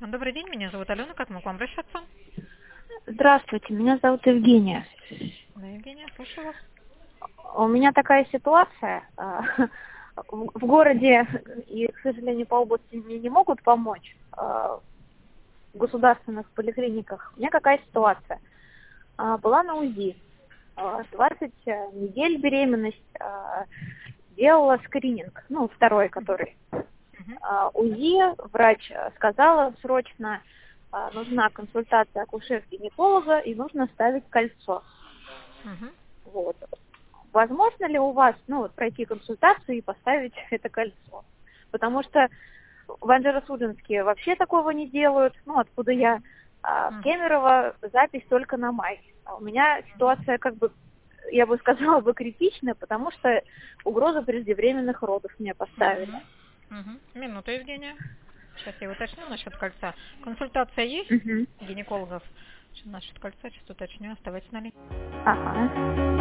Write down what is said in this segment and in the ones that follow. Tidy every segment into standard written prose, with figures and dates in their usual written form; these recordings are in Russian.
Добрый день, меня зовут Алена. Как могу к вам обращаться? Здравствуйте, меня зовут Евгения. Да, Евгения, слушаю вас. У меня такая ситуация. В городе и, к сожалению, по области мне не могут помочь. В государственных поликлиниках. У меня какая ситуация? Была на УЗИ. 20 недель беременность. Делала скрининг, второй, который. УЗИ, врач сказала, срочно нужна консультация акушер-гинеколога и нужно ставить кольцо. Мгм. Вот. Возможно ли у вас, пройти консультацию и поставить это кольцо? Потому что в Анжеро-Судженске вообще такого не делают. Откуда я, в Мгм. Кемерово запись только на май. А у меня ситуация, я бы сказала, критичная, потому что угроза преждевременных родов мне поставили. Мгм. Мгм. Минуту, Евгения. Сейчас я уточню насчет кольца. Консультация есть Мгм. гинекологов? Насчет кольца сейчас уточню. Оставайтесь на линии. Ага.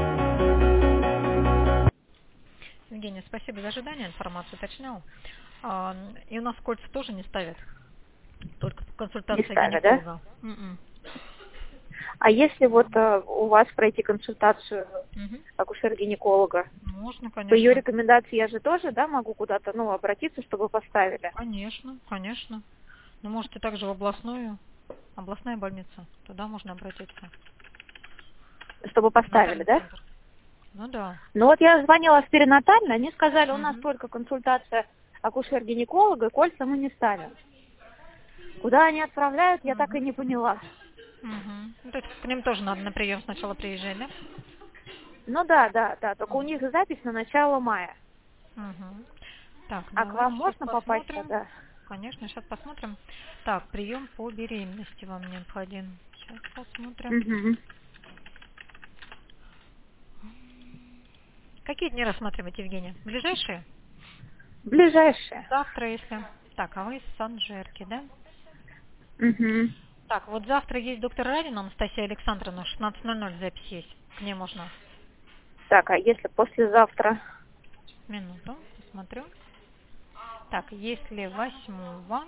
Евгения, спасибо за ожидание. Информацию уточнял. И у нас кольца тоже не ставят. Только Не консультация ставят, да? гинеколога. Мгм. А если у вас пройти консультацию Мгм. акушер-гинеколога, Можно, по ее конечно. рекомендации я же тоже, да, могу куда-то, обратиться, чтобы поставили? Конечно, конечно. Но можете также в областная больница. Туда можно обратиться. Чтобы поставили, Перинатальный да? центр. Ну да. Ну вот я звонила в перинатально, они сказали, у нас Мгм. только консультация акушер-гинеколога, и кольца мы не ставим. Куда они отправляют, я так и Мгм. не поняла. Мгм. Ну, то есть к ним тоже надо на прием сначала приезжать, да? Ну да, только у них запись на начало мая. Мгм. Так, А к давайте вам сейчас можно попасть посмотрим. тогда? Конечно, сейчас посмотрим. Так, прием по беременности вам необходим. Сейчас посмотрим. Угу. Какие дни рассматривать, Евгения? Ближайшие? Ближайшие. Завтра, если... Так, а вы из Санжерки, да? Угу. Так, вот завтра есть доктор Радина, Анастасия Александровна, 16:00 запись есть. К ней можно. Так, а если послезавтра? Минуту, посмотрю. Так, если 8-го...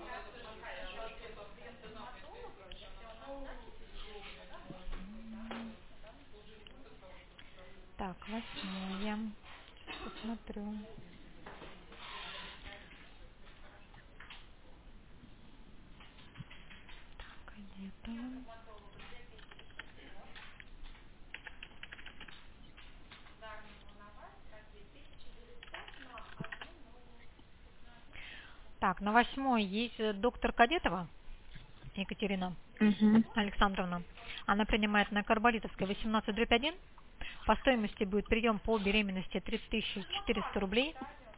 Так, 8-е. Посмотрю. Так, где-то. Так, на 8-й есть доктор Кадетова Екатерина Угу. Александровна. Она принимает на Карболитовской 18/1. По стоимости будет прием по беременности 3400 рублей.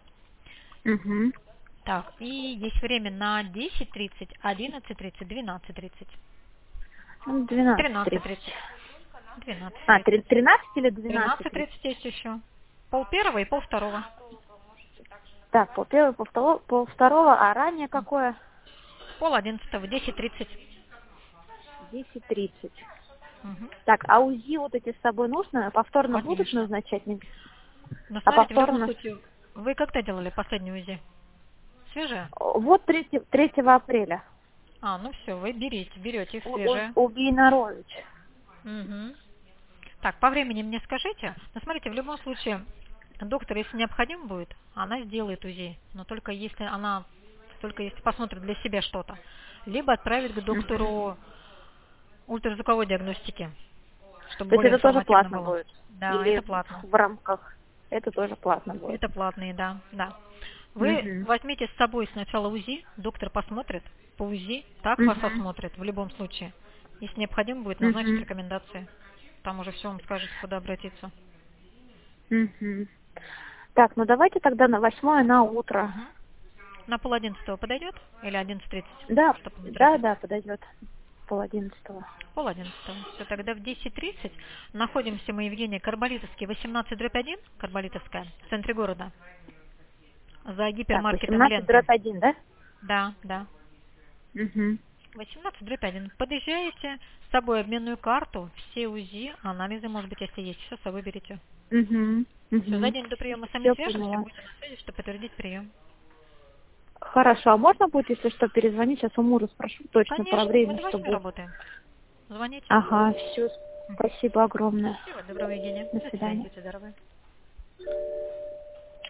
Угу. Так, и есть время на 10:30, 11:30, 12:30. 12:30. 13:30. 12:30. 13 или 12:30? 13:30 есть еще. Пол-первого и пол-второго. Так, по первого, по второго, а ранее какое? Пол-11, 10:30. 10:30. Угу. Так, а УЗИ вот эти с собой нужно? Повторно будут Конечно. назначать? Но А смотрите, в любом повторно? случае, вы когда делали последнюю УЗИ? Свежая? Вот 3 апреля. Ну все, вы берете их У, у, свежие. у Бейнарович. Угу. Так, по времени мне скажите. Но смотрите, в любом случае, доктор, если необходим будет, она сделает УЗИ. Но только если посмотрит для себя что-то. Либо отправит к Мгм. доктору ультразвуковой диагностики, чтобы То есть более это тоже информативно платно было. будет? Да, Или это платно. в рамках? Это тоже платно будет. Это платные, да, да. Вы Угу. возьмите с собой сначала УЗИ, доктор посмотрит по УЗИ, так вас Угу. осмотрит в любом случае. Если необходимо будет, назначить Угу. рекомендации. Там уже все вам скажет, куда обратиться. Угу. Так, давайте тогда на 8 на утро. Мгм. На 10:30 подойдет? Или 11:30, Да, чтобы не да, тратить? да, подойдет. 10:30. 10:30. Все, тогда в 10:30 находимся мы, Евгения, Карболитовский, 18/1, Карболитовская, в центре города, за Так, гипермаркетом 18 Ленты. дробь 1, да? Да, да. Угу. 18/1. Подъезжаете, с собой обменную карту, все УЗИ, анализы, может быть, если есть, все с собой берите. Угу. Все, за Угу. день до приема с вами Все свяжемся, поняла. будете на связи, чтобы подтвердить прием. Хорошо, а можно будет, если что, перезвонить? Сейчас у мужа спрошу точно Конечно, про мы время, до 8 чтобы... работаем. Звоните. Ага, все, спасибо огромное. Всего доброго, Евгения. До До свидания, свидания. будьте здоровы.